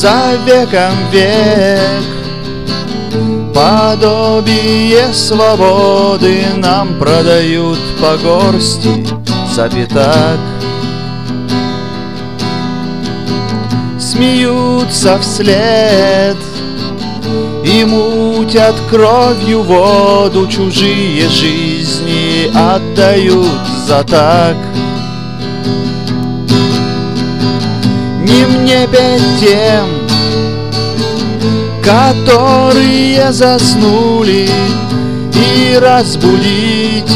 за веком век. Подобие свободы нам продают по горсти за пятак. Смеются вслед и мутят кровью воду, чужие жизни отдают за так. Не мне петь тем, которые заснули, и разбудить.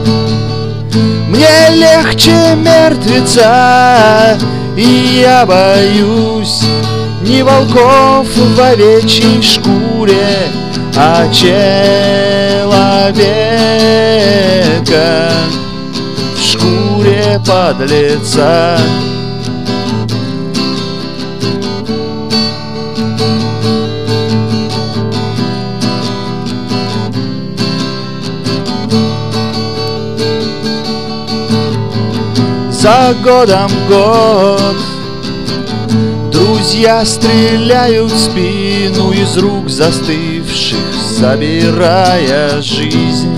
Мне легче мертвеца, и я боюсь не волков в овечьей шкуре, а человека в шкуре подлеца. За годом год друзья стреляют в спину из рук застывших, забирая жизнь.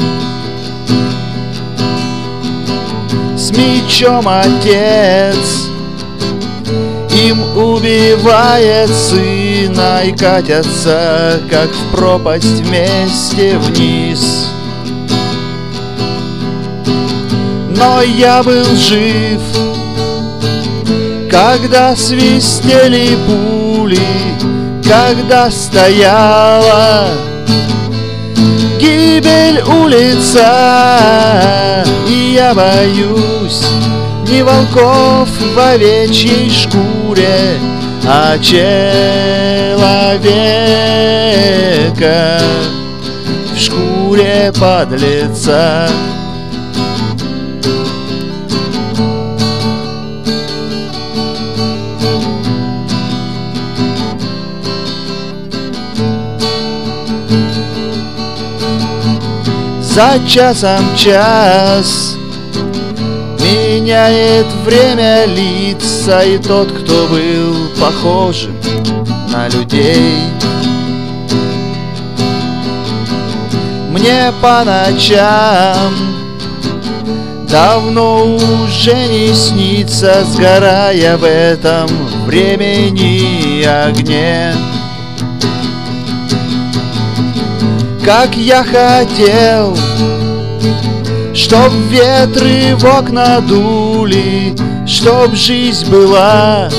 С мечом отец им убивает сына, и катятся, как в пропасть, вместе вниз. Но я был жив, когда свистели пули, когда стояла гибель у лица. И я боюсь не волков в овечьей шкуре, а человека в шкуре подлеца. За часом час меняет время лица, и тот, кто был похожим на людей. Мне по ночам давно уже не снится, сгорая в этом времени огне. Как я хотел, чтоб ветры в окна дули, чтоб жизнь была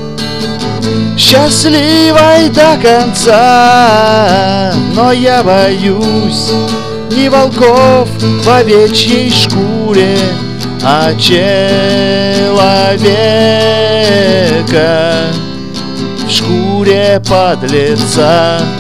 счастливой до конца. Но я боюсь не волков в овечьей шкуре, а человека в шкуре подлеца.